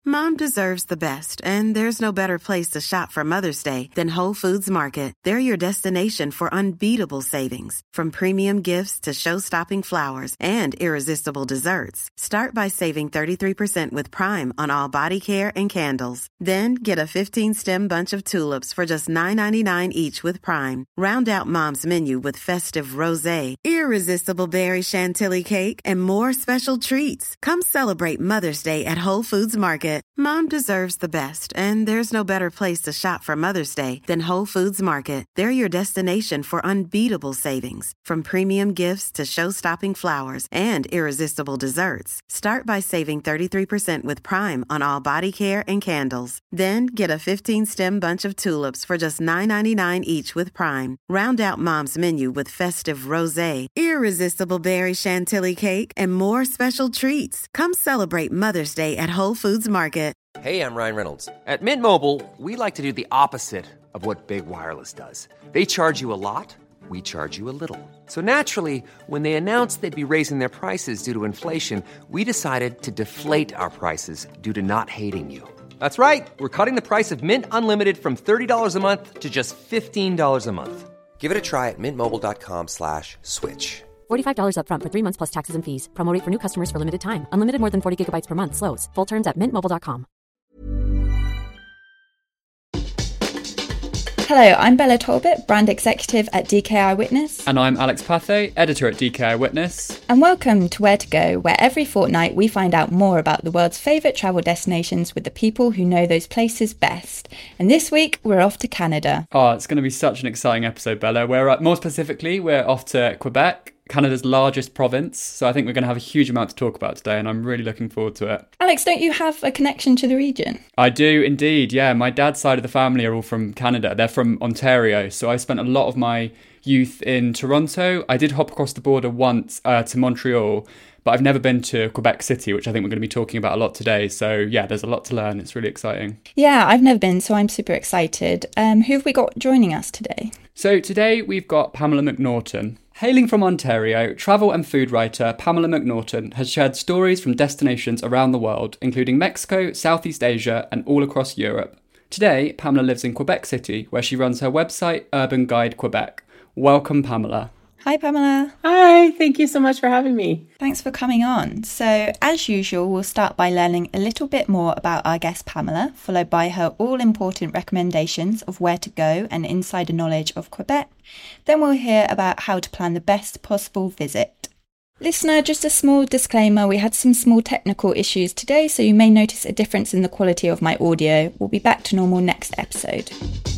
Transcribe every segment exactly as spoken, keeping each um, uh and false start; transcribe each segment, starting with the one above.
Mom deserves the best, and there's no better place to shop for Mother's Day than Whole Foods Market. They're your destination for unbeatable savings, from premium gifts to show-stopping flowers and irresistible desserts. Start by saving thirty-three percent with Prime on all body care and candles. Then get a fifteen-stem bunch of tulips for just nine ninety-nine each with Prime. Round out Mom's menu with festive rosé, irresistible berry chantilly cake, and more special treats. Come celebrate Mother's Day at Whole Foods Market. Mom deserves the best, and there's no better place to shop for Mother's Day than Whole Foods Market. They're your destination for unbeatable savings, from premium gifts to show-stopping flowers and irresistible desserts. Start by saving thirty-three percent with Prime on all body care and candles. Then get a fifteen-stem bunch of tulips for just nine ninety-nine each with Prime. Round out Mom's menu with festive rosé, irresistible berry chantilly cake, and more special treats. Come celebrate Mother's Day at Whole Foods Market. Hey, I'm Ryan Reynolds. At Mint Mobile, we like to do the opposite of what Big Wireless does. They charge you a lot, we charge you a little. So naturally, when they announced they'd be raising their prices due to inflation, we decided to deflate our prices due to not hating you. That's right. We're cutting the price of Mint Unlimited from thirty dollars a month to just fifteen dollars a month. Give it a try at mintmobile.com slash switch. forty-five dollars up front for three months plus taxes and fees. Promo rate for new customers for limited time. Unlimited more than forty gigabytes per month. Slows full terms at mint mobile dot com. Hello, I'm Bella Talbot, Brand Executive at D K Eyewitness. And I'm Alex Pathay, Editor at D K Eyewitness. And welcome to Where to Go, where every fortnight we find out more about the world's favourite travel destinations with the people who know those places best. And this week, we're off to Canada. Oh, it's going to be such an exciting episode, Bella. We're uh, more specifically, we're off to Quebec, Canada's largest province. So I think we're going to have a huge amount to talk about today, and I'm really looking forward to it. Alex, don't you have a connection to the region? I do indeed, yeah. My dad's side of the family are all from Canada. They're from Ontario. So I spent a lot of my youth in Toronto. I did hop across the border once uh, to Montreal, but I've never been to Quebec City, which I think we're going to be talking about a lot today. So yeah, there's a lot to learn. It's really exciting. Yeah, I've never been, so I'm super excited. Um, who have we got joining us today? So today we've got Pamela McNaughton. Hailing from Ontario, travel and food writer Pamela McNaughton has shared stories from destinations around the world, including Mexico, Southeast Asia, and all across Europe. Today, Pamela lives in Quebec City, where she runs her website, Urban Guide Quebec. Welcome, Pamela. Hi, Pamela. Hi, thank you so much for having me. Thanks for coming on. So, as usual, we'll start by learning a little bit more about our guest Pamela, followed by her all-important recommendations of where to go and insider knowledge of Quebec. Then we'll hear about how to plan the best possible visit. Listener, just a small disclaimer, we had some small technical issues today, so you may notice a difference in the quality of my audio. We'll be back to normal next episode.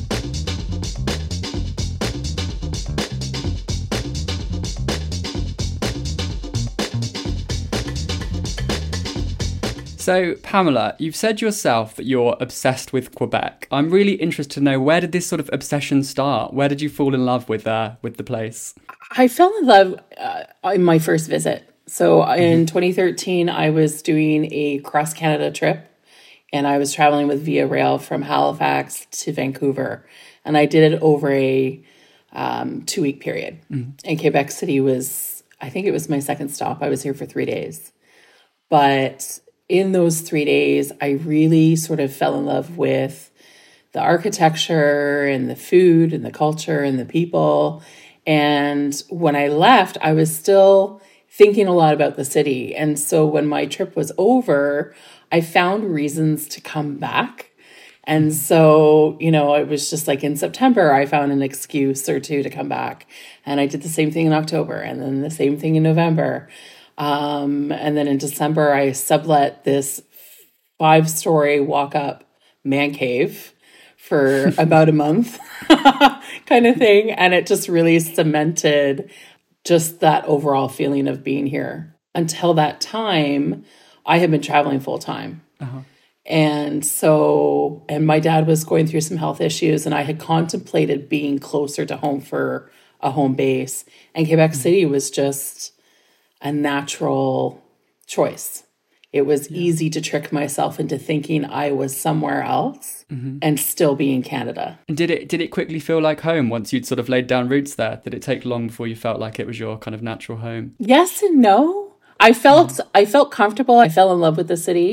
So, Pamela, you've said yourself that you're obsessed with Quebec. I'm really interested to know, where did this sort of obsession start? Where did you fall in love with uh, with the place? I fell in love uh, in my first visit. So in twenty thirteen, I was doing a cross-Canada trip, and I was traveling with Via Rail from Halifax to Vancouver. And I did it over a um, two-week period. Mm. And Quebec City was, I think it was my second stop. I was here for three days. But in those three days, I really sort of fell in love with the architecture and the food and the culture and the people. And when I left, I was still thinking a lot about the city. And so when my trip was over, I found reasons to come back. And so, you know, it was just like in September, I found an excuse or two to come back. And I did the same thing in October, and then the same thing in November. Um, and then in December, I sublet this five-story walk-up man cave for about a month kind of thing. And it just really cemented just that overall feeling of being here. Until that time, I had been traveling full-time. Uh-huh. And so, and my dad was going through some health issues, and I had contemplated being closer to home for a home base. And Quebec mm-hmm. City was just a natural choice. It was yeah. easy to trick myself into thinking I was somewhere else mm-hmm. and still be in Canada. And did it did it quickly feel like home once you'd sort of laid down roots there? Did it take long before you felt like it was your kind of natural home? Yes and no. I felt mm-hmm. I felt comfortable. I fell in love with the city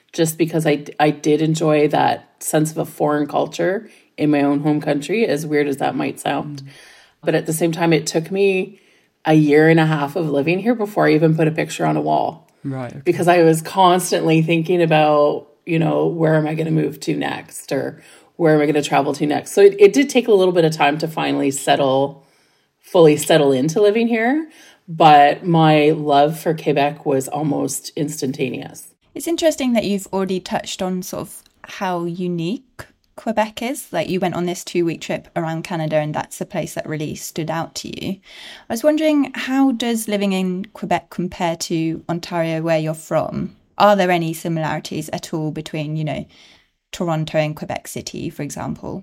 just because I, I did enjoy that sense of a foreign culture in my own home country, as weird as that might sound. Mm. But at the same time, it took me a year and a half of living here before I even put a picture on a wall. Right. Okay. Because I was constantly thinking about, you know, where am I going to move to next, or where am I going to travel to next? So it, it did take a little bit of time to finally settle, fully settle into living here. But my love for Quebec was almost instantaneous. It's interesting that you've already touched on sort of how unique Quebec is. Like, you went on this two-week trip around Canada, and that's the place that really stood out to you. I was wondering, how does living in Quebec compare to Ontario, where you're from? Are there any similarities at all between, you know, Toronto and Quebec City, for example?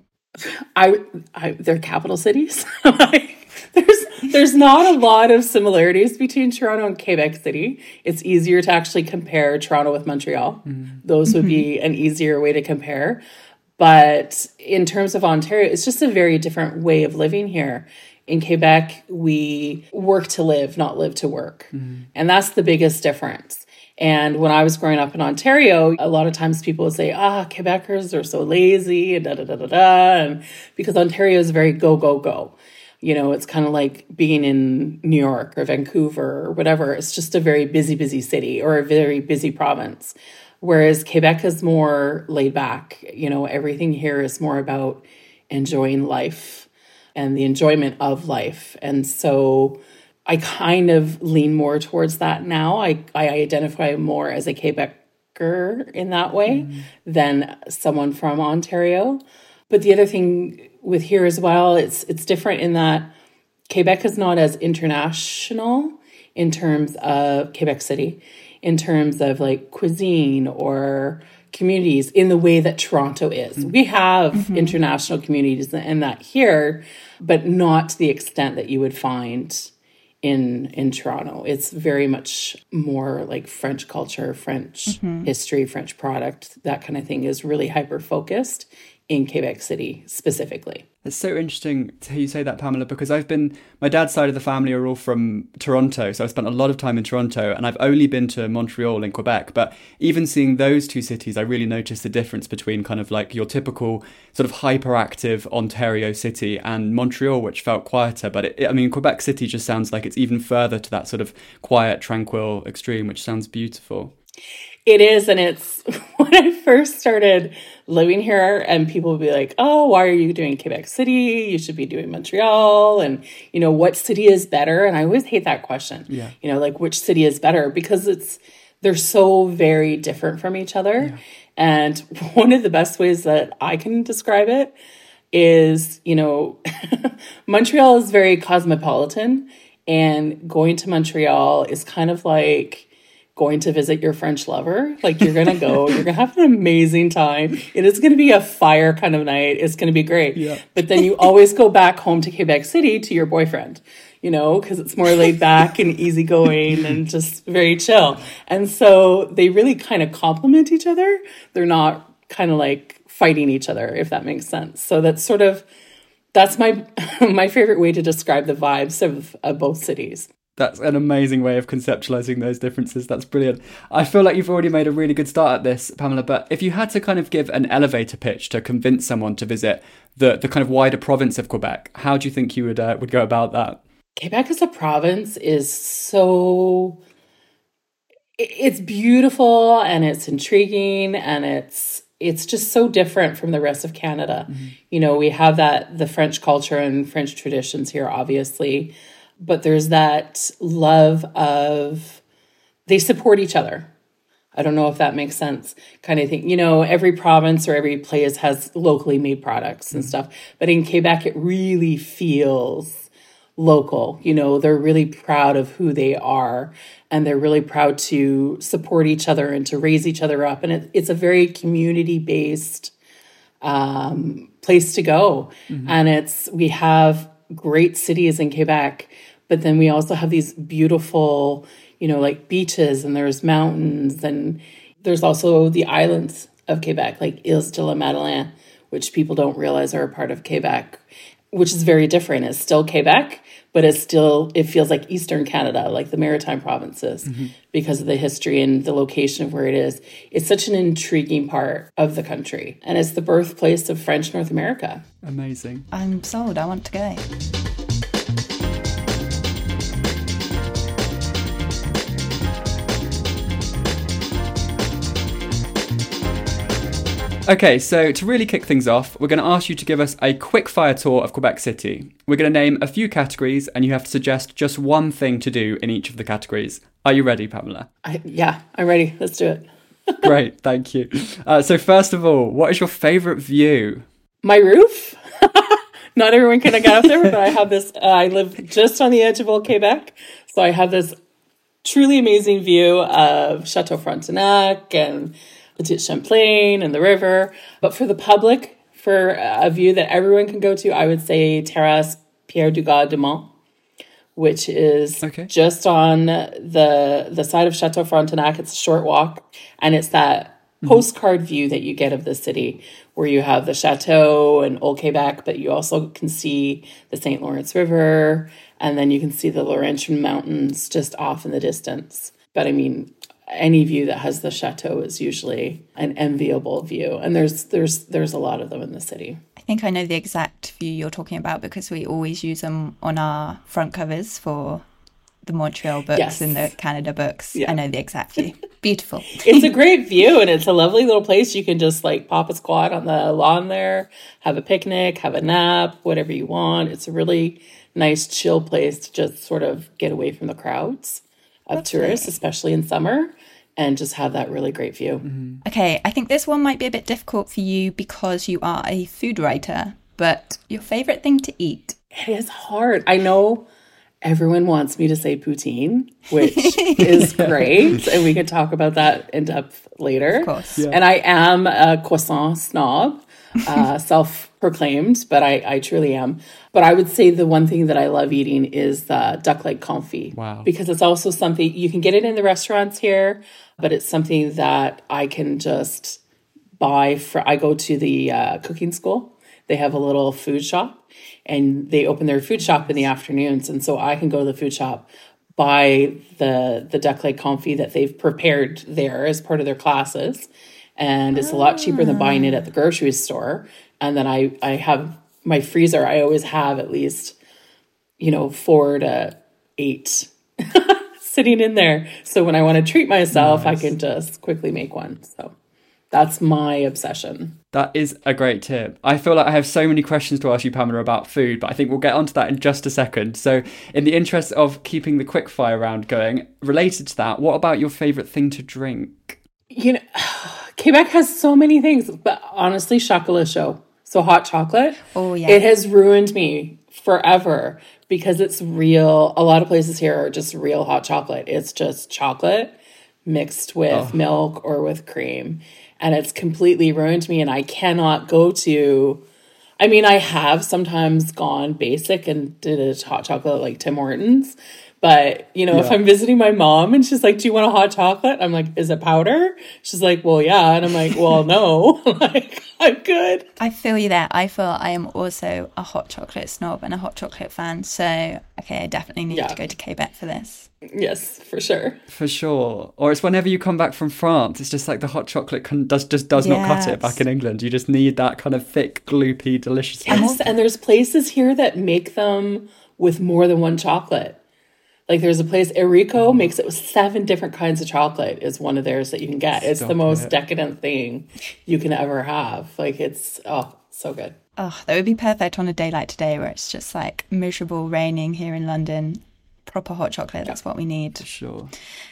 I, I they're capital cities. Like, there's there's not a lot of similarities between Toronto and Quebec City. It's easier to actually compare Toronto with Montreal. Mm. Those would be an easier way to compare. But in terms of Ontario, it's just a very different way of living here. In Quebec, we work to live, not live to work. Mm. And that's the biggest difference. And when I was growing up in Ontario, a lot of times people would say, ah, Quebecers are so lazy, and da da da da da. And because Ontario is very go, go, go. You know, it's kind of like being in New York or Vancouver or whatever. It's just a very busy, busy city, or a very busy province. Whereas Quebec is more laid back. You know, everything here is more about enjoying life and the enjoyment of life. And so I kind of lean more towards that now. I, I identify more as a Quebecer in that way mm. than someone from Ontario. But the other thing with here as well, it's it's different in that Quebec is not as international in terms of Quebec City, in terms of like cuisine or communities in the way that Toronto is. Mm-hmm. We have mm-hmm. international communities and that here, but not to the extent that you would find in in Toronto. It's very much more like French culture, French mm-hmm. history, French product, that kind of thing is really hyper-focused in Quebec City specifically. It's so interesting to hear you say that, Pamela, because I've been, my dad's side of the family are all from Toronto, so I've spent a lot of time in Toronto, and I've only been to Montreal in Quebec, but even seeing those two cities, I really noticed the difference between kind of like your typical sort of hyperactive Ontario city and Montreal, which felt quieter, but it, I mean, Quebec City just sounds like it's even further to that sort of quiet, tranquil extreme, which sounds beautiful. It is, and it's when I first started living here and people would be like, oh, why are you doing Quebec City? You should be doing Montreal. And, you know, what city is better? And I always hate that question. Yeah. You know, like which city is better? Because it's they're so very different from each other. Yeah. And one of the best ways that I can describe it is, you know, Montreal is very cosmopolitan, and going to Montreal is kind of like going to visit your French lover. Like, you're going to go, you're going to have an amazing time. It is going to be a fire kind of night. It's going to be great. Yeah. But then you always go back home to Quebec City to your boyfriend, you know, because it's more laid back and easygoing and just very chill. And so they really kind of complement each other. They're not kind of like fighting each other, if that makes sense. So that's sort of, that's my, my favorite way to describe the vibes of, of both cities. That's an amazing way of conceptualizing those differences. That's brilliant. I feel like you've already made a really good start at this, Pamela, but if you had to kind of give an elevator pitch to convince someone to visit the, the kind of wider province of Quebec, how do you think you would uh, would go about that? Quebec as a province is so... It's beautiful and it's intriguing and it's it's just so different from the rest of Canada. Mm-hmm. You know, we have that, the French culture and French traditions here, obviously. But there's that love of, they support each other. I don't know if that makes sense, kind of thing. You know, every province or every place has locally made products and stuff. But in Quebec, it really feels local. You know, they're really proud of who they are. And they're really proud to support each other and to raise each other up. And it, it's a very community-based um, place to go. Mm-hmm. And it's, we have great cities in Quebec, but then we also have these beautiful, you know, like beaches, and there's mountains, and there's also the islands of Quebec, like Îles de la Madeleine, which people don't realize are a part of Quebec, which is very different. It's still Quebec, but it's still, it feels like Eastern Canada, like the Maritime provinces, mm-hmm. because of the history and the location of where it is. It's such an intriguing part of the country. And it's the birthplace of French North America. Amazing. I'm sold. I want to go. Okay, so to really kick things off, we're going to ask you to give us a quick fire tour of Quebec City. We're going to name a few categories and you have to suggest just one thing to do in each of the categories. Are you ready, Pamela? I, yeah, I'm ready. Let's do it. Great, thank you. Uh, so first of all, what is your favourite view? My roof. Not everyone can get up there, but I have this, uh, I live just on the edge of Old Quebec. So I have this truly amazing view of Chateau Frontenac and Petite Champlain and the river. But for the public, for a view that everyone can go to, I would say Terrasse Pierre Dugas de Mont, which is okay. just on the the side of Chateau Frontenac. It's a short walk, and it's that mm-hmm. postcard view that you get of the city, where you have the chateau and Old Quebec, but you also can see the Saint Lawrence River, and then you can see the Laurentian Mountains just off in the distance. But I mean, any view that has the chateau is usually an enviable view. And there's there's there's a lot of them in the city. I think I know the exact view you're talking about because we always use them on our front covers for the Montreal books yes. and the Canada books. Yeah. I know the exact view. Beautiful. It's a great view and it's a lovely little place. You can just like pop a squat on the lawn there, have a picnic, have a nap, whatever you want. It's a really nice chill place to just sort of get away from the crowds of That's tourists, nice. Especially in summer, and just have that really great view. Mm-hmm. Okay, I think this one might be a bit difficult for you because you are a food writer, but your favourite thing to eat? It is hard. I know everyone wants me to say poutine, which is great, and we can talk about that in depth later. Of course. Yeah. And I am a croissant snob, uh, self-proclaimed, but I, I truly am. But I would say the one thing that I love eating is the duck leg confit. Wow. Because it's also something, you can get it in the restaurants here, but it's something that I can just buy for, I go to the uh, cooking school. They have a little food shop and they open their food shop in the afternoons. And so I can go to the food shop, buy the, the duck leg confit that they've prepared there as part of their classes. And it's a lot cheaper than buying it at the grocery store. And then I, I have my freezer. I always have at least, you know, four to eight sitting in there. So when I want to treat myself, nice. I can just quickly make one. So that's my obsession. That is a great tip. I feel like I have so many questions to ask you, Pamela, about food, but I think we'll get onto that in just a second. So in the interest of keeping the quickfire round going, related to that, what about your favourite thing to drink? You know, Quebec has so many things, but honestly, chocolat chaud. So hot chocolate. Oh, yeah. It has ruined me forever because it's real. A lot of places here are just real hot chocolate. It's just chocolate mixed with oh. milk or with cream. And it's completely ruined me. And I cannot go to, I mean, I have sometimes gone basic and did a hot chocolate like Tim Hortons. But, you know, yeah. if I'm visiting my mom and she's like, do you want a hot chocolate? I'm like, is it powder? She's like, well, yeah. And I'm like, well, no, like, I'm good. I feel you there. I feel I am also a hot chocolate snob and a hot chocolate fan. So, okay, I definitely need yeah. to go to Quebec for this. Yes, for sure. For sure. Or it's whenever you come back from France, it's just like the hot chocolate can, does just does yes. not cut it back in England. You just need that kind of thick, gloopy, delicious. Yes, and there's places here that make them with more than one chocolate. Like there's a place, Erico makes it with seven different kinds of chocolate is one of theirs that you can get. It's Stop the most it. decadent thing you can ever have. Like it's, oh, so good. Oh, that would be perfect on a day like today where it's just like miserable, raining here in London. Proper hot chocolate, that's what we need. For sure.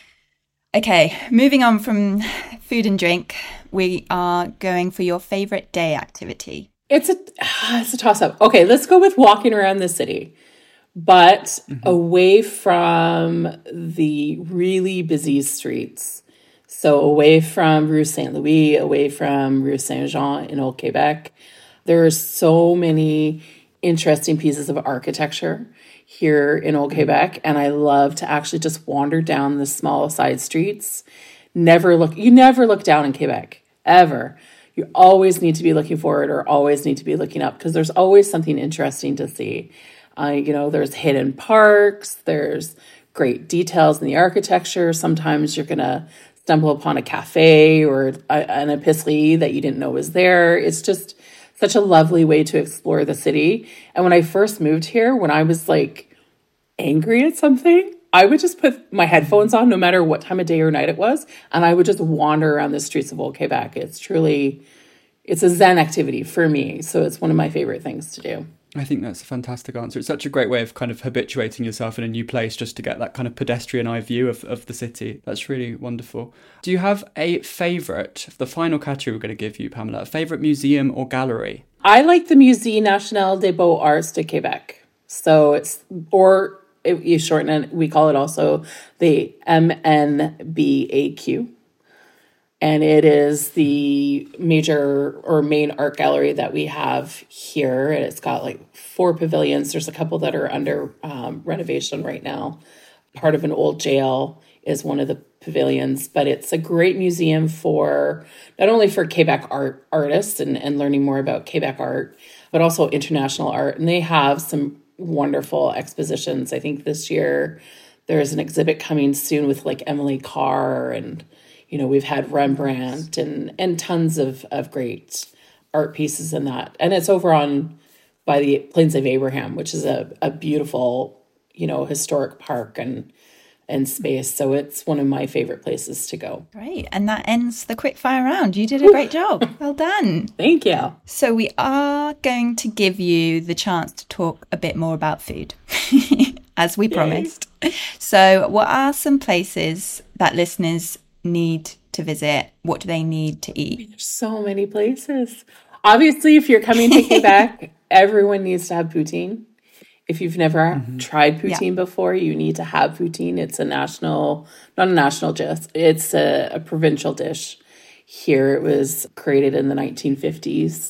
Okay, moving on from food and drink, we are going for your favourite day activity. It's a, it's a toss-up. Okay, let's go with walking around the city. But mm-hmm. away from the really busy streets. So away from Rue Saint-Louis, away from Rue Saint-Jean in Old Quebec. There are so many interesting pieces of architecture here in Old Quebec. And I love to actually just wander down the small side streets. Never look, you never look down in Quebec, ever. You always need to be looking forward or always need to be looking up because there's always something interesting to see. Uh, you know, there's hidden parks, there's great details in the architecture. Sometimes you're going to stumble upon a cafe or a, an épicerie that you didn't know was there. It's just such a lovely way to explore the city. And when I first moved here, when I was like angry at something, I would just put my headphones on no matter what time of day or night it was, and I would just wander around the streets of Old Quebec. It's truly, it's a Zen activity for me. So it's one of my favorite things to do. I think that's a fantastic answer. It's such a great way of kind of habituating yourself in a new place just to get that kind of pedestrian eye view of, of the city. That's really wonderful. Do you have a favourite, the final category we're going to give you, Pamela, a favourite museum or gallery? I like the Musée National des Beaux-Arts de Québec. So it's, or it, you shorten it, we call it also the M N B A Q. And it is the major or main art gallery that we have here. And it's got like four pavilions. There's a couple that are under um, renovation right now. Part of an old jail is one of the pavilions, but it's a great museum for not only for Quebec art artists and, and learning more about Quebec art, but also international art. And they have some wonderful expositions. I think this year there's an exhibit coming soon with like Emily Carr, and you know, we've had Rembrandt and and tons of, of great art pieces in that. And it's over on by the Plains of Abraham, which is a, a beautiful, you know, historic park and and space. So it's one of my favorite places to go. Great. And that ends the quickfire round. You did a great job. Well done. Thank you. So we are going to give you the chance to talk a bit more about food, as we Yay. promised. So what are some places that listeners need to visit? What do they need to eat? There's so many places. Obviously, if you're coming to Quebec, everyone needs to have poutine. If you've never mm-hmm. tried poutine yeah. before, you need to have poutine. It's a national, not a national dish, it's a, a provincial dish. Here it was created in the nineteen fifties,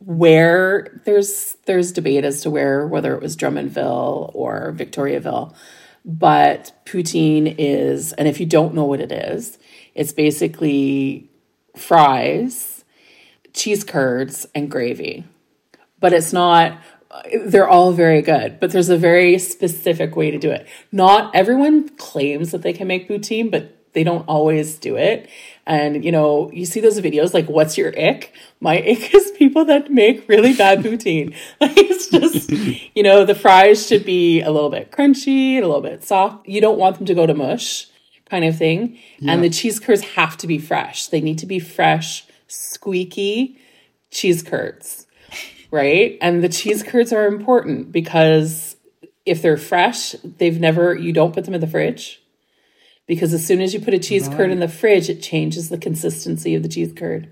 where there's there's debate as to where, whether it was Drummondville or Victoriaville. But poutine is, and if you don't know what it is, it's basically fries, cheese curds, and gravy. But it's not, they're all very good, but there's a very specific way to do it. Not everyone claims that they can make poutine, but they don't always do it. And, you know, you see those videos like, what's your ick? My ick is people that make really bad poutine. Like, it's just, you know, the fries should be a little bit crunchy, a little bit soft. You don't want them to go to mush kind of thing. Yeah. And the cheese curds have to be fresh. They need to be fresh, squeaky cheese curds, right? And the cheese curds are important because if they're fresh, they've never, you don't put them in the fridge. Because as soon as you put a cheese right. curd in the fridge, it changes the consistency of the cheese curd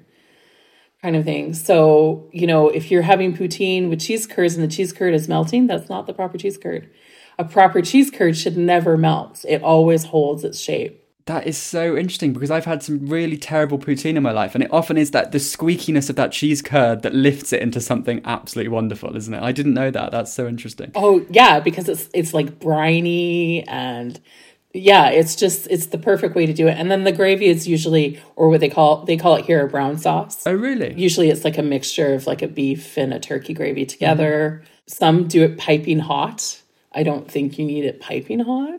kind of thing. So, you know, if you're having poutine with cheese curds and the cheese curd is melting, that's not the proper cheese curd. A proper cheese curd should never melt. It always holds its shape. That is so interesting because I've had some really terrible poutine in my life, and it often is that the squeakiness of that cheese curd that lifts it into something absolutely wonderful, isn't it? I didn't know that. That's so interesting. Oh, yeah, because it's it's like briny and... Yeah, it's just, it's the perfect way to do it. And then the gravy is usually, or what they call, they call it here a brown sauce. Oh, really? Usually it's like a mixture of like a beef and a turkey gravy together. Mm. Some do it piping hot. I don't think you need it piping hot.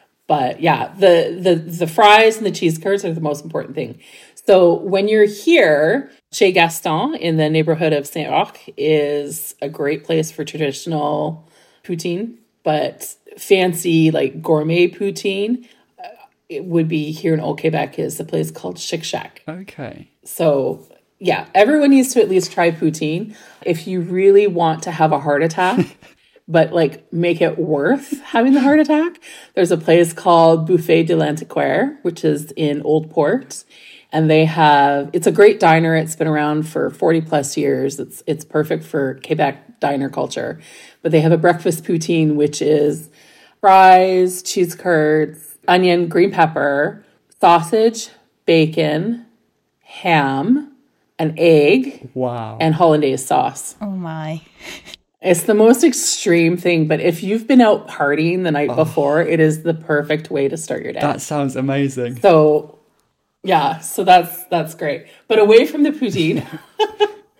But yeah, the, the, the fries and the cheese curds are the most important thing. So when you're here, Chez Gaston in the neighborhood of Saint-Roch is a great place for traditional poutine. But fancy, like gourmet poutine, uh, it would be here in Old Quebec is a place called Chic Shack. Okay. So, yeah, everyone needs to at least try poutine. If you really want to have a heart attack, but like make it worth having the heart attack, there's a place called Buffet de l'Antiquaire, which is in Old Port. And they have, it's a great diner. It's been around for forty plus years. It's it's perfect for Quebec diner culture. But they have a breakfast poutine, which is fries, cheese curds, onion, green pepper, sausage, bacon, ham, an egg, wow, and hollandaise sauce. Oh my. It's the most extreme thing, but if you've been out partying the night oh. before, it is the perfect way to start your day. That sounds amazing. So, yeah, so that's that's great. But away from the poutine.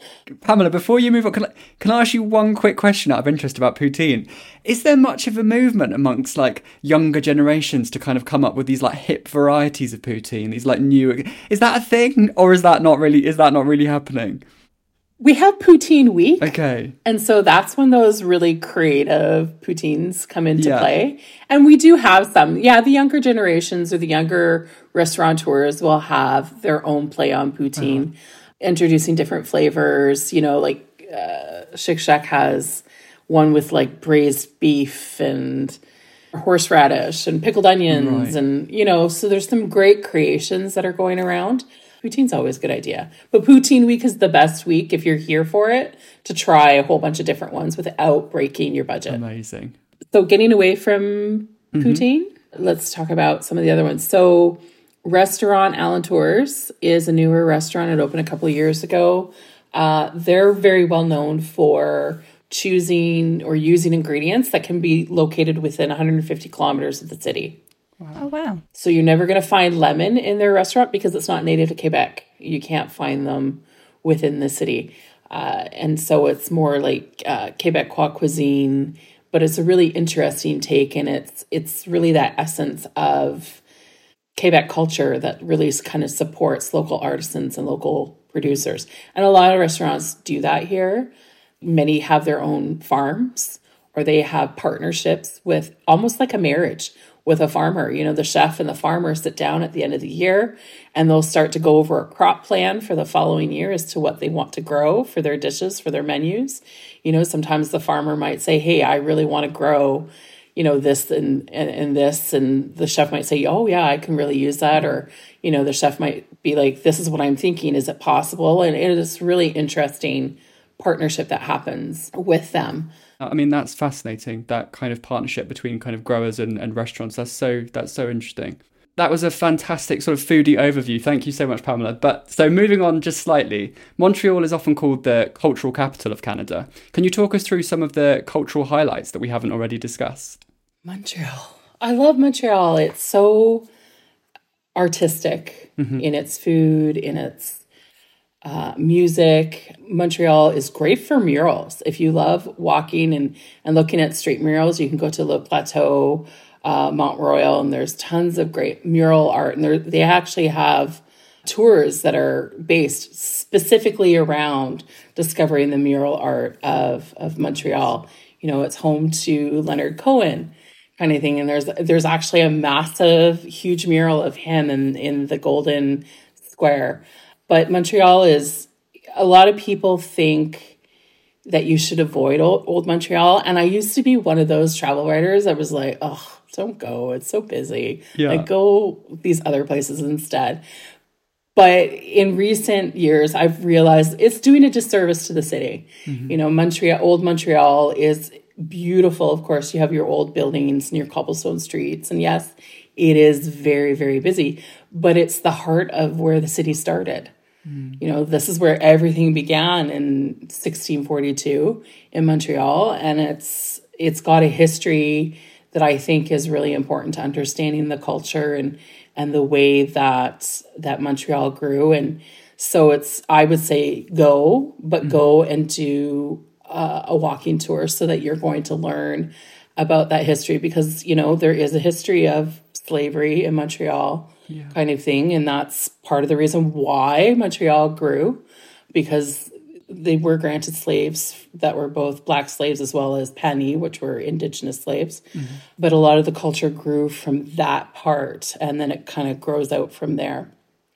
Pamela, before you move on, can I, can I ask you one quick question out of interest about poutine? Is there much of a movement amongst like younger generations to kind of come up with these like hip varieties of poutine, these like new? Is that a thing, or is that not really? Is that not really happening? We have Poutine Week. Okay. And so that's when those really creative poutines come into Yeah. play. And we do have some. Yeah, the younger generations or the younger restaurateurs will have their own play on poutine, uh-huh. introducing different flavors. You know, like uh, Shake Shack has one with like braised beef and horseradish and pickled onions. Right. And, you know, so there's some great creations that are going around. Poutine's always a good idea. But Poutine Week is the best week, if you're here for it, to try a whole bunch of different ones without breaking your budget. Amazing. So getting away from mm-hmm. poutine, let's talk about some of the other ones. So Restaurant Alentours is a newer restaurant. It opened a couple of years ago. Uh, they're very well known for choosing or using ingredients that can be located within one hundred fifty kilometers of the city. Wow. Oh, wow. So you're never going to find lemon in their restaurant because it's not native to Quebec. You can't find them within the city. Uh, and so it's more like uh, Quebecois cuisine, but it's a really interesting take. And it's it's really that essence of Quebec culture that really kind of supports local artisans and local producers. And a lot of restaurants do that here. Many have their own farms, or they have partnerships with almost like a marriage with a farmer. You know, the chef and the farmer sit down at the end of the year and they'll start to go over a crop plan for the following year as to what they want to grow for their dishes, for their menus. You know, sometimes the farmer might say, hey, I really want to grow, you know, this and, and, and this. And the chef might say, oh, yeah, I can really use that. Or, you know, the chef might be like, this is what I'm thinking. Is it possible? And it is really interesting partnership that happens with them. I mean, that's fascinating, that kind of partnership between kind of growers and, and restaurants. That's so that's so interesting. That was a fantastic sort of foodie overview. Thank you so much, Pamela. But so moving on just slightly, Montreal is often called the cultural capital of Canada. Can you talk us through some of the cultural highlights that we haven't already discussed? Montreal. I love Montreal. It's so artistic mm-hmm. in its food, in its Uh, music. Montreal is great for murals. If you love walking and, and looking at street murals, you can go to Le Plateau, uh, Mont Royal, and there's tons of great mural art. And they actually have tours that are based specifically around discovering the mural art of, of Montreal. You know, it's home to Leonard Cohen kind of thing. And there's there's actually a massive, huge mural of him in, in the Golden Square. But Montreal is, a lot of people think that you should avoid old, old Montreal. And I used to be one of those travel writers that was like, oh, don't go. It's so busy. Yeah. Like, go these other places instead. But in recent years, I've realized it's doing a disservice to the city. Mm-hmm. You know, Montreal, old Montreal is beautiful. Of course, you have your old buildings and your cobblestone streets. And yes, it is very, very busy. But it's the heart of where the city started. You know, this is where everything began in sixteen forty-two in Montreal. And it's it's got a history that I think is really important to understanding the culture and and the way that that Montreal grew. And so it's, I would say, go, but mm-hmm. go and do uh, a walking tour so that you're going to learn about that history. Because, you know, there is a history of slavery in Montreal. Yeah. Kind of thing. And that's part of the reason why Montreal grew, because they were granted slaves that were both Black slaves as well as Pani, which were Indigenous slaves. Mm-hmm. But a lot of the culture grew from that part, and then it kind of grows out from there.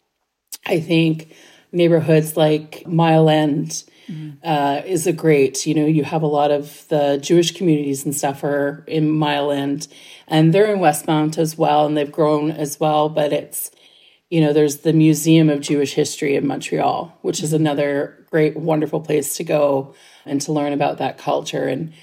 I think neighborhoods like Mile End mm-hmm. uh, is a great, you know, you have a lot of the Jewish communities and stuff are in Mile End. And they're in Westmount as well, and they've grown as well. But it's, you know, there's the Museum of Jewish History in Montreal, which is another great, wonderful place to go and to learn about that culture. And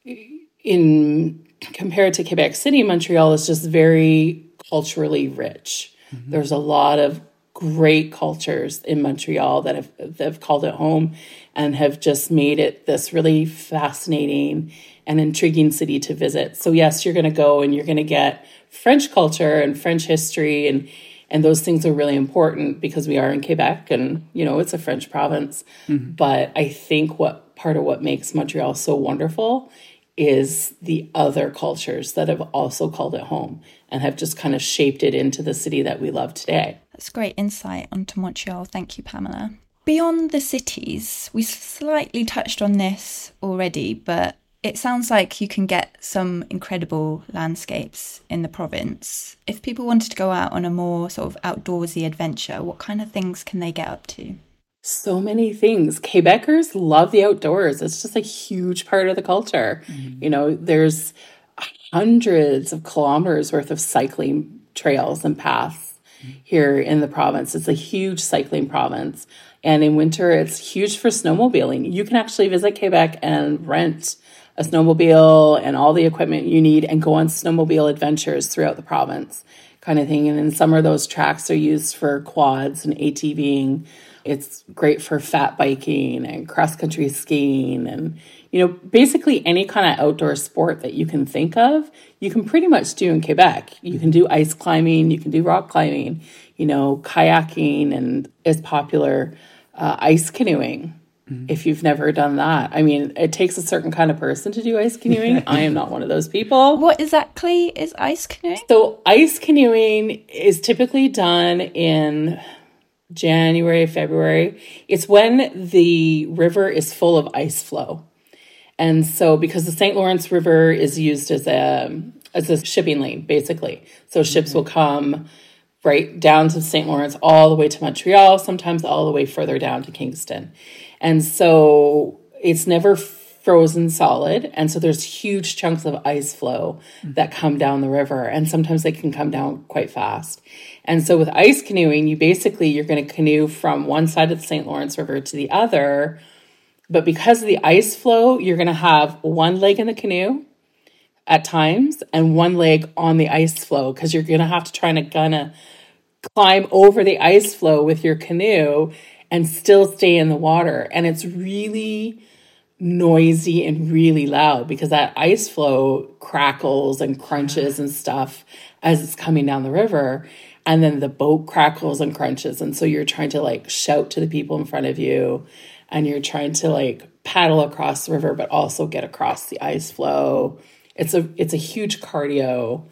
in compared to Quebec City, Montreal is just very culturally rich. Mm-hmm. There's a lot of great cultures in Montreal that have, that have called it home and have just made it this really fascinating and intriguing city to visit. So yes, you're going to go and you're going to get French culture and French history and And those things are really important because we are in Quebec and, you know, it's a French province. Mm-hmm. But I think what part of what makes Montreal so wonderful is the other cultures that have also called it home and have just kind of shaped it into the city that we love today. That's great insight onto Montreal. Thank you, Pamela. Beyond the cities, we slightly touched on this already, but it sounds like you can get some incredible landscapes in the province. If people wanted to go out on a more sort of outdoorsy adventure, what kind of things can they get up to? So many things. Quebecers love the outdoors. It's just a huge part of the culture. Mm-hmm. You know, there's hundreds of kilometers worth of cycling trails and paths mm-hmm. here in the province. It's a huge cycling province. And in winter, it's huge for snowmobiling. You can actually visit Quebec and rent a snowmobile and all the equipment you need and go on snowmobile adventures throughout the province kind of thing. And in summer, those tracks are used for quads and ATVing. It's great for fat biking and cross-country skiing and, you know, basically any kind of outdoor sport that you can think of, you can pretty much do in Quebec. You can do ice climbing, you can do rock climbing, you know, kayaking, and is popular, uh, ice canoeing. Mm-hmm. If you've never done that. I mean, it takes a certain kind of person to do ice canoeing. I am not one of those people. What exactly is ice canoeing? So ice canoeing is typically done in January, February. It's when the river is full of ice flow. And so because the Saint Lawrence River is used as a as a shipping lane, basically. So ships mm-hmm. will come right down to Saint Lawrence, all the way to Montreal, sometimes all the way further down to Kingston. And so it's never frozen solid. And so there's huge chunks of ice flow mm-hmm. that come down the river. And sometimes they can come down quite fast. And so with ice canoeing, you basically, you're going to canoe from one side of the Saint Lawrence River to the other. But because of the ice flow, you're going to have one leg in the canoe at times and one leg on the ice flow, because you're going to have to try to kind of climb over the ice flow with your canoe and still stay in the water. And it's really noisy and really loud because that ice flow crackles and crunches and stuff as it's coming down the river. And then the boat crackles and crunches. And so you're trying to like shout to the people in front of you, and you're trying to like paddle across the river, but also get across the ice flow. It's a, it's a huge cardio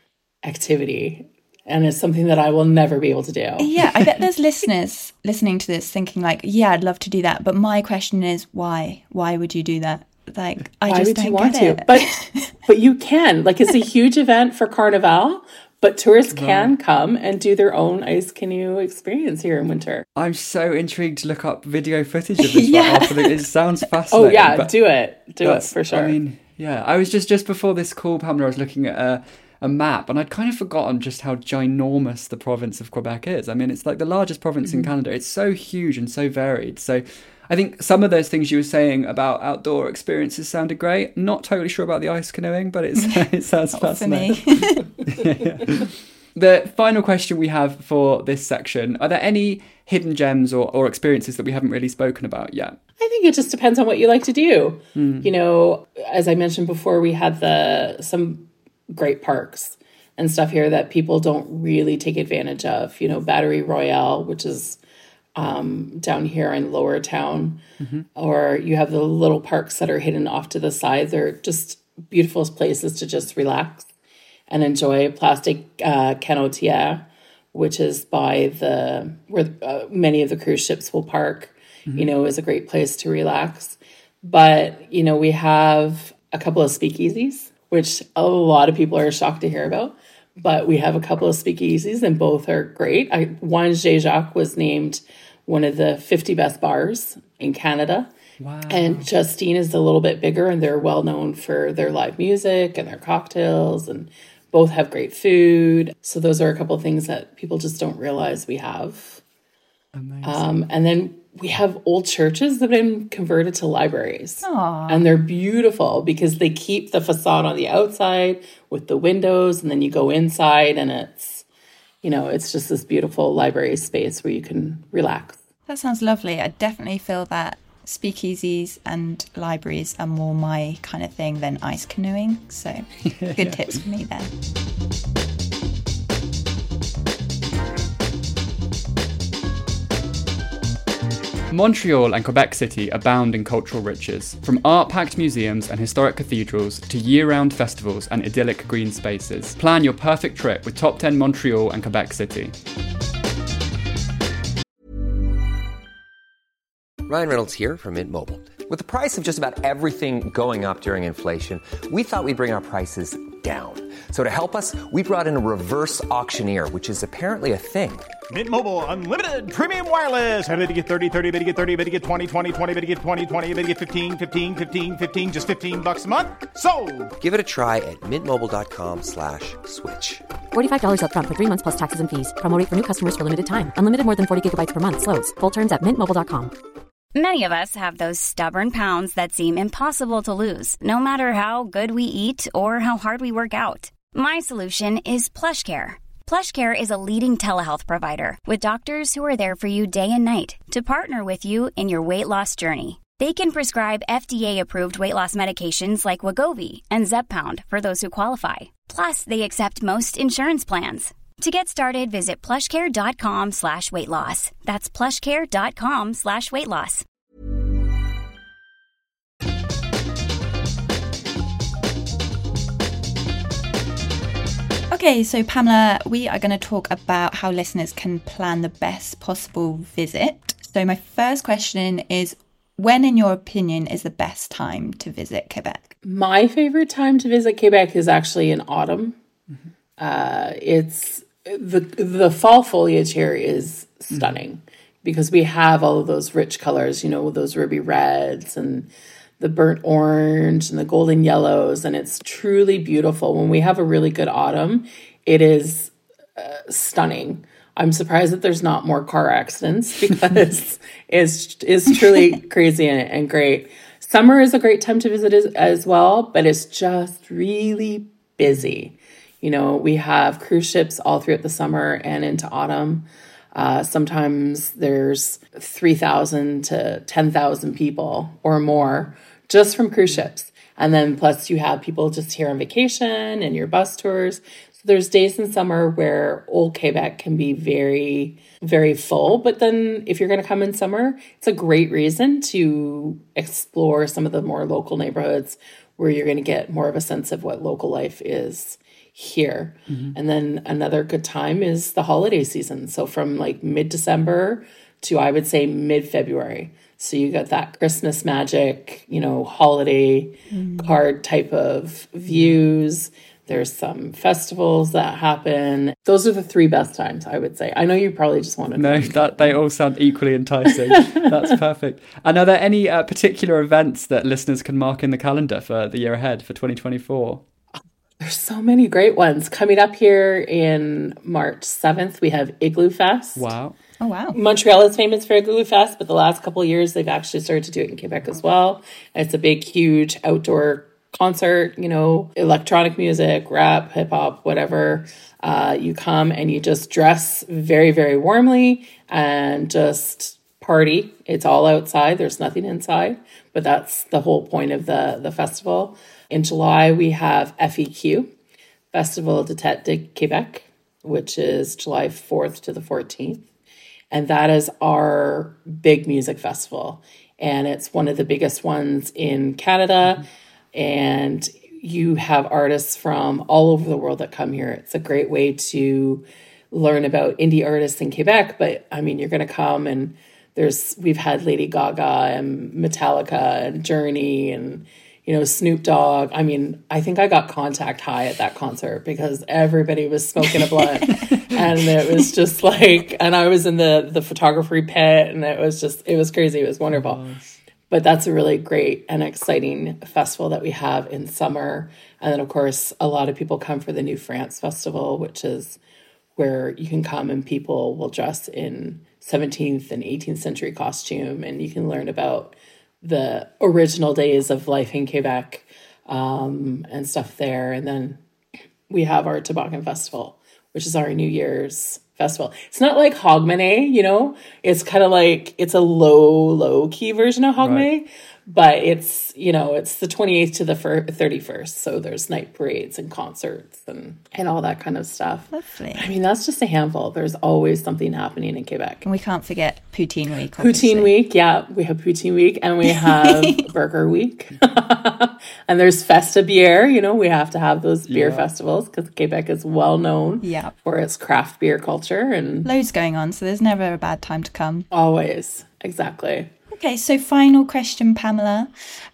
activity. And it's something that I will never be able to do. Yeah, I bet there's listeners listening to this thinking like, yeah, I'd love to do that. But my question is, why? Why would you do that? Like, I why just would don't you want get to? it. But, but you can. Like, it's a huge event for Carnival, but tourists can come and do their own ice canoe experience here in winter. I'm so intrigued to look up video footage of this. Yeah. After it sounds fascinating. Oh, yeah, do it. Do it, for sure. I mean, yeah, I was just, just before this call, Pamela, I was looking at a, a map, and I'd kind of forgotten just how ginormous the province of Quebec is. I mean, it's like the largest province mm-hmm. in Canada. It's so huge and so varied. So I think some of those things you were saying about outdoor experiences sounded great. Not totally sure about the ice canoeing, but it's, it sounds Not fascinating. For me. yeah, yeah. The final question we have for this section, are there any hidden gems or, or experiences that we haven't really spoken about yet? I think it just depends on what you like to do. Mm. You know, as I mentioned before, we had the some great parks and stuff here that people don't really take advantage of. You know, Battery Royale, which is um, down here in Lower Town, mm-hmm. or you have the little parks that are hidden off to the side. They're just beautiful places to just relax and enjoy. Plastic uh, Canotière, which is by the where uh, many of the cruise ships will park, mm-hmm. you know, is a great place to relax. But, you know, we have a couple of speakeasies, which a lot of people are shocked to hear about. But we have a couple of speakeasies, and both are great. I, one, Jay Jacques, was named one of the fifty best bars in Canada. Wow. And Justine is a little bit bigger, and they're well known for their live music and their cocktails, and both have great food. So those are a couple of things that people just don't realize we have. Amazing. Um, and then we have old churches that have been converted to libraries. Aww. And they're beautiful because they keep the facade on the outside with the windows, and then you go inside and it's, you know, it's just this beautiful library space where you can relax. That sounds lovely. I definitely feel that speakeasies and libraries are more my kind of thing than ice canoeing. So good yeah. tips for me there. Montreal and Quebec City abound in cultural riches, from art-packed museums and historic cathedrals to year-round festivals and idyllic green spaces. Plan your perfect trip with Top ten Montreal and Quebec City. Ryan Reynolds here from Mint Mobile. With the price of just about everything going up during inflation, we thought we'd bring our prices down. So to help us, we brought in a reverse auctioneer, which is apparently a thing. Mint Mobile Unlimited Premium Wireless. How to get thirty, thirty, how to get thirty, how to get twenty, twenty, twenty, how to get twenty, twenty, how to get fifteen, fifteen, fifteen, fifteen, just fifteen bucks a month? Sold! Give it a try at mintmobile.com slash switch. forty-five dollars up front for three months plus taxes and fees. Promo rate for new customers for limited time. Unlimited more than forty gigabytes per month. Slows full terms at mint mobile dot com. Many of us have those stubborn pounds that seem impossible to lose, no matter how good we eat or how hard we work out. My solution is PlushCare. PlushCare is a leading telehealth provider with doctors who are there for you day and night to partner with you in your weight loss journey. They can prescribe F D A-approved weight loss medications like Wegovy and Zepbound for those who qualify. Plus, they accept most insurance plans. To get started, visit plushcare.com slash weight loss. That's plushcare.com slash weight loss. Okay, so Pamela, we are going to talk about how listeners can plan the best possible visit. So my first question is, when, in your opinion, is the best time to visit Quebec? My favorite time to visit Quebec is actually in autumn. Mm-hmm. Uh, it's the the fall foliage here is stunning mm-hmm. because we have all of those rich colors, you know, those ruby reds and the burnt orange and the golden yellows, and it's truly beautiful. When we have a really good autumn, it is uh, stunning. I'm surprised that there's not more car accidents because it's, it's truly crazy and, and great. Summer is a great time to visit as, as well, but it's just really busy. You know, we have cruise ships all throughout the summer and into autumn. Uh, sometimes there's three thousand to ten thousand people or more just from cruise ships. And then plus you have people just here on vacation and your bus tours. So there's days in summer where Old Quebec can be very, very full. But then if you're going to come in summer, it's a great reason to explore some of the more local neighborhoods where you're going to get more of a sense of what local life is here. Mm-hmm. And then another good time is the holiday season. So from like mid-December to, I would say, mid-February. So you got that Christmas magic, you know, holiday mm-hmm. card type of views. There's some festivals that happen. Those are the three best times, I would say. I know you probably just want to No, that they all sound equally enticing. That's perfect. And are there any uh, particular events that listeners can mark in the calendar for the year ahead for twenty twenty-four? There's so many great ones. Coming up here in March seventh, we have Igloo Fest. Wow. Oh, wow. Montreal is famous for Igloo Fest, but the last couple of years, they've actually started to do it in Quebec as well. It's a big, huge outdoor concert, you know, electronic music, rap, hip hop, whatever. Uh, you come and you just dress very, very warmly and just party. It's all outside. There's nothing inside, but that's the whole point of the, the festival. In July, we have F E Q, Festival de Tête de Québec, which is July fourth to the fourteenth. And that is our big music festival. And it's one of the biggest ones in Canada. Mm-hmm. And you have artists from all over the world that come here. It's a great way to learn about indie artists in Quebec. But I mean, you're going to come and there's, we've had Lady Gaga and Metallica and Journey and, you know, Snoop Dogg. I mean, I think I got contact high at that concert because everybody was smoking a blunt and it was just like, and I was in the, the photography pit and it was just, it was crazy. It was wonderful. Nice. But that's a really great and exciting festival that we have in summer. And then, of course, a lot of people come for the New France Festival, which is where you can come and people will dress in seventeenth and eighteenth century costume and you can learn about the original days of life in Quebec um, and stuff there. And then we have our Toboggan Festival, which is our New Year's festival. It's not like Hogmanay, you know, it's kind of like, it's a low, low key version of Hogmanay, right. But it's, you know, it's the twenty-eighth to the thirty-first. So there's night parades and concerts and, and all that kind of stuff. Lovely. I mean, that's just a handful. There's always something happening in Quebec. And we can't forget Poutine Week, obviously. Poutine Week, yeah. We have Poutine Week and we have Burger Week. And there's Festa Bière. You know, we have to have those beer yeah. festivals because Quebec is well known yeah. for its craft beer culture. And loads going on, so there's never a bad time to come. Always. Exactly. Okay, so final question, Pamela.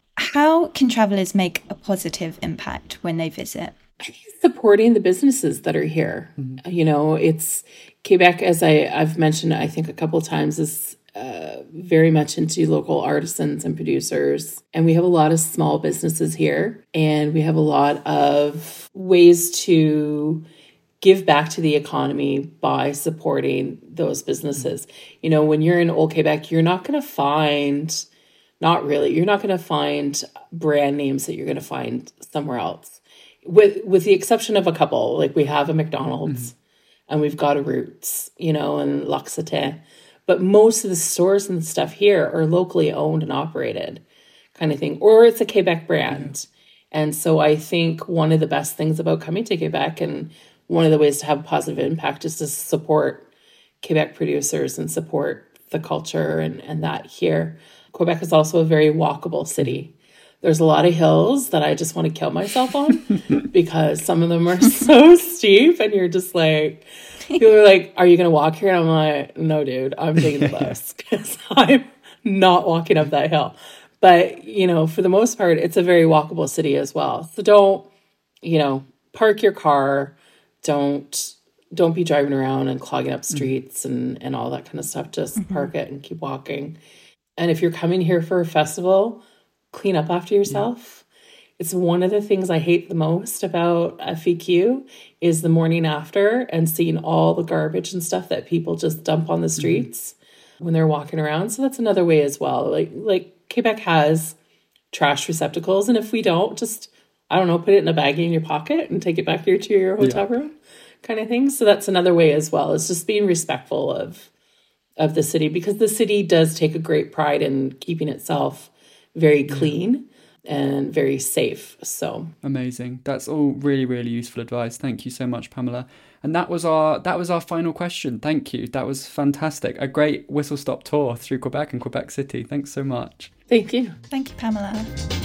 How can travellers make a positive impact when they visit? Supporting the businesses that are here. Mm-hmm. You know, it's Quebec, as I, I've mentioned, I think a couple of times, is uh, very much into local artisans and producers. And we have a lot of small businesses here. And we have a lot of ways to give back to the economy by supporting those businesses. You know, when you're in Old Quebec, you're not going to find, not really, you're not going to find brand names that you're going to find somewhere else. With with the exception of a couple, like we have a McDonald's mm-hmm. and we've got a Roots, you know, and L'Occitane. But most of the stores and stuff here are locally owned and operated kind of thing. Or it's a Quebec brand. Mm-hmm. And so I think one of the best things about coming to Quebec, and one of the ways to have a positive impact, is to support Quebec producers and support the culture and, and that here. Quebec is also a very walkable city. There's a lot of hills that I just want to kill myself on because some of them are so steep and you're just like, people are like, are you going to walk here? And I'm like, no, dude, I'm taking the bus because I'm not walking up that hill. But, you know, for the most part, it's a very walkable city as well. So don't, you know, park your car. Don't don't be driving around and clogging up streets mm-hmm. and, and all that kind of stuff. Just mm-hmm. park it and keep walking. And if you're coming here for a festival, clean up after yourself. Yeah. It's one of the things I hate the most about F E Q is the morning after and seeing all the garbage and stuff that people just dump on the streets mm-hmm. when they're walking around. So that's another way as well. Like like Quebec has trash receptacles. And if we don't, just I don't know, put it in a baggie in your pocket and take it back here to your hotel yeah. room kind of thing. So that's another way as well. It's just being respectful of of the city, because the city does take a great pride in keeping itself very clean yeah. and very safe. So amazing. That's all really, really useful advice. Thank you so much, Pamela. And that was our that was our final question. Thank you. That was fantastic. A great whistle-stop tour through Quebec and Quebec City. Thanks so much. Thank you. Thank you, Pamela.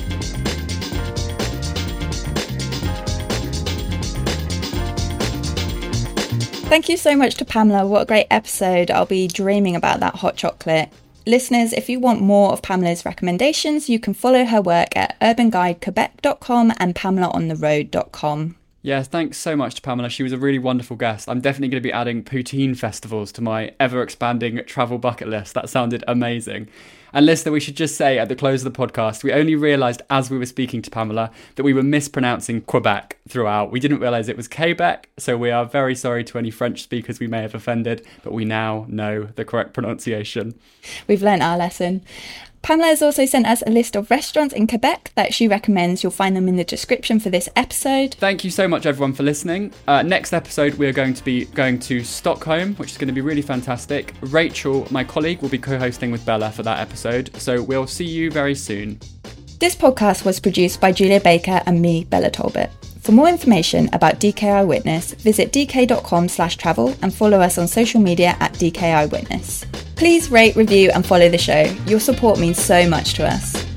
Thank you so much to Pamela. What a great episode. I'll be dreaming about that hot chocolate. Listeners, if you want more of Pamela's recommendations, you can follow her work at urban guide quebec dot com and pamela on the road dot com. Yeah, thanks so much to Pamela. She was a really wonderful guest. I'm definitely going to be adding poutine festivals to my ever-expanding travel bucket list. That sounded amazing. And listener, we should just say at the close of the podcast, we only realised as we were speaking to Pamela that we were mispronouncing Quebec throughout. We didn't realise it was Quebec, so we are very sorry to any French speakers we may have offended, but we now know the correct pronunciation. We've learnt our lesson. Pamela has also sent us a list of restaurants in Quebec that she recommends. You'll find them in the description for this episode. Thank you so much, everyone, for listening. Uh, next episode, we are going to be going to Stockholm, which is going to be really fantastic. Rachel, my colleague, will be co-hosting with Bella for that episode. So we'll see you very soon. This podcast was produced by Julia Baker and me, Bella Talbot. For more information about D K Eyewitness, visit d k dot com slash travel and follow us on social media at D K Eyewitness. Please rate, review and follow the show. Your support means so much to us.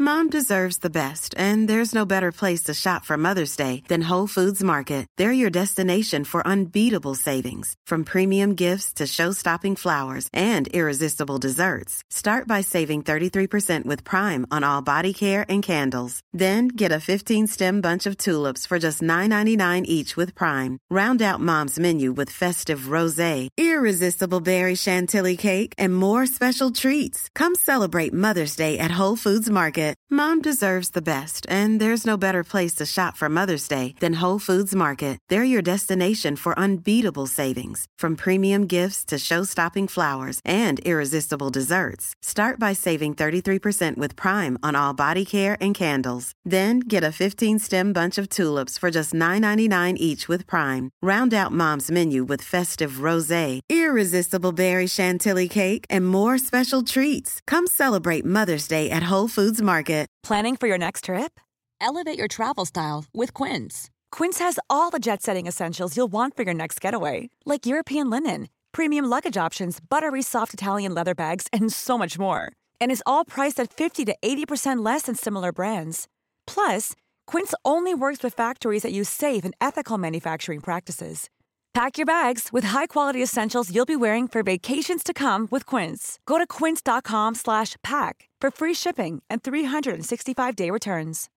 Mom deserves the best, and there's no better place to shop for Mother's Day than Whole Foods Market. They're your destination for unbeatable savings, from premium gifts to show-stopping flowers and irresistible desserts. Start by saving thirty-three percent with Prime on all body care and candles. Then get a fifteen-stem bunch of tulips for just nine ninety-nine each with Prime. Round out Mom's menu with festive rosé, irresistible berry chantilly cake, and more special treats. Come celebrate Mother's Day at Whole Foods Market. Mom deserves the best, and there's no better place to shop for Mother's Day than Whole Foods Market. They're your destination for unbeatable savings, from premium gifts to show-stopping flowers and irresistible desserts. Start by saving thirty-three percent with Prime on all body care and candles. Then get a fifteen-stem bunch of tulips for just nine ninety-nine each with Prime. Round out Mom's menu with festive rosé, irresistible berry chantilly cake, and more special treats. Come celebrate Mother's Day at Whole Foods Market. Planning for your next trip? Elevate your travel style with Quince. Quince has all the jet-setting essentials you'll want for your next getaway, like European linen, premium luggage options, buttery soft Italian leather bags, and so much more. And is all priced at fifty to eighty percent less than similar brands. Plus, Quince only works with factories that use safe and ethical manufacturing practices. Pack your bags with high-quality essentials you'll be wearing for vacations to come with Quince. Go to quince.com slash pack for free shipping and three sixty-five day returns.